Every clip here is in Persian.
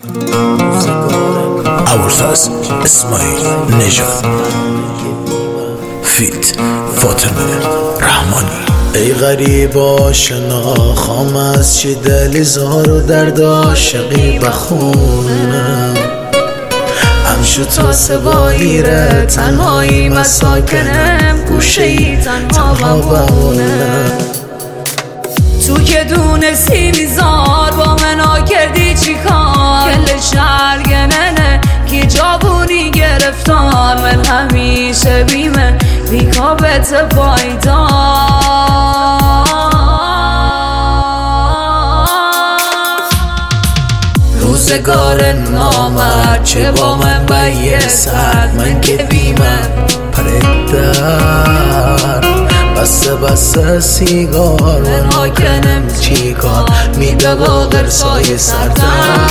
ابوالفضل اسماعیل نژاد فیت فاطمه رحمانی. ای غریب آشنا خام از چه دل زار و درد عاشقی بخونم همشو تا سواییره تنهایی مساکنم گوشه ای تنها بمونم تو که دونستی بیزار با منا کردی چی کار کل شرگننه کی جابونی گرفتار من همیشه بیمه بیکابت پایدار روزگار نامرد چه با من بیستد من که بیمه پردر بسته سیگار من حاکنم چی کار میده با غرصای سردر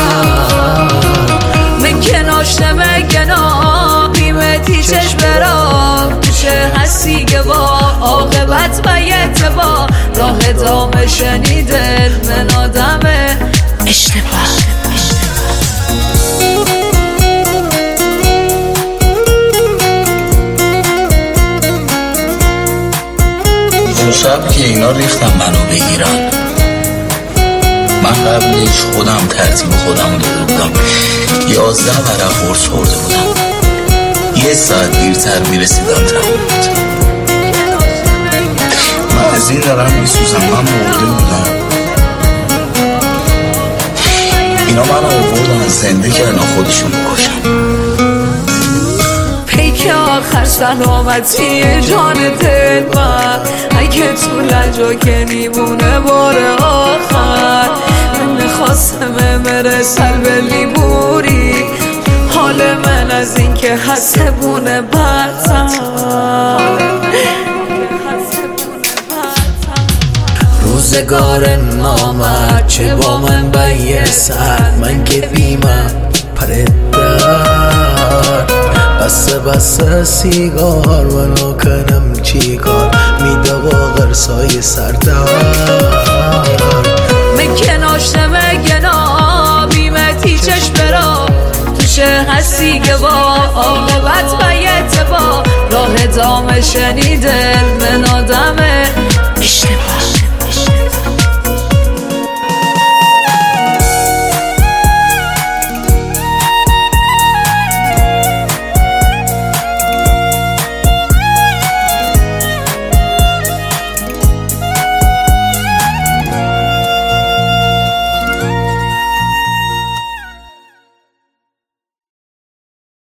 من که ناشته مگنا قیمتی چشم برام چه هستی که با عاقبت و یتبا راه دام شنیدن من آدم اشتباه شب که اینا ریختم منو بگیرن من قبلش خودم ترتیب خودم داده بودم 11 ورق قرص خورده بودم 1 ساعت دیرتر میرسیدم تمومت من از این دارم میسوزم من مرده بودم اینا منو آوردن زنده کردن خودشون بکشن پیک آخر سلامتی جان دل من اگه تو لجا که نیمونه بار آخر من نخواستم مرسل به لیموری حال من از این که حسبونه بدتر روزگار نامرد چه با من بیستد من که بیمه پردر بسته سیگار منو کنم چی کار میده با غرصای سردر من که ناشته مگنا بیمتی چشم برا توشه هستی که با عاقبت و یتبا راه دام شنیدن من آدم